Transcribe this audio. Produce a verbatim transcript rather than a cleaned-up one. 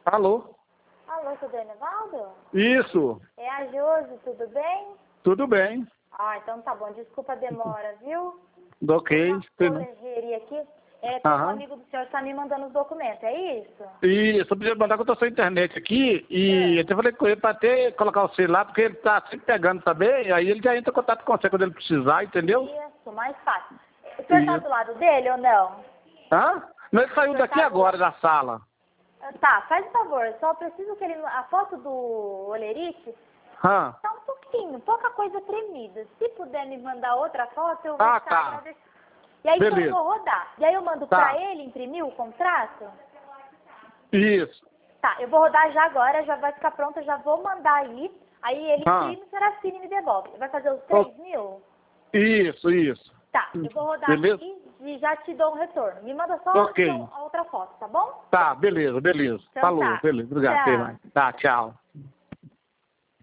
Alô? Alô, tudo bem, Evaldo? Isso. É a Josi, tudo bem? Tudo bem. Ah, então tá bom. Desculpa a demora, viu? Ok. Uma correria aqui. É, tem um Aham. amigo do senhor que tá me mandando os documentos, é isso? Isso, eu podia mandar que eu tô sem internet aqui e É. eu até falei com ele para até colocar você lá, porque ele tá sempre pegando também, aí ele já entra em contato com você quando ele precisar, entendeu? Isso, mais fácil. O senhor tá Isso. do lado dele ou não? Hã? Mas ele saiu O senhor daqui tá do agora lado. da sala. Tá, faz um favor, só preciso que ele... A foto do Olerite Hã? tá um pouquinho, pouca coisa tremida. Se puder me mandar outra foto, eu vou Ah, ficar tá. agradecida. E aí, então, eu Beleza. vou rodar. E aí eu mando Tá. pra ele imprimir o contrato? Isso. Tá, eu vou rodar já agora, já vai ficar pronto, eu já vou mandar aí. Aí ele Ah. imprime, Serafine e me devolve. Vai fazer os Oh. três mil? Isso, isso. Tá, eu vou rodar Beleza? aqui e já te dou um retorno. Me manda só Ok. então, a outra foto, tá bom? Tá, beleza, beleza. Então Falou, tá. beleza. Obrigado. Tchau. Até mais. Tá, tchau.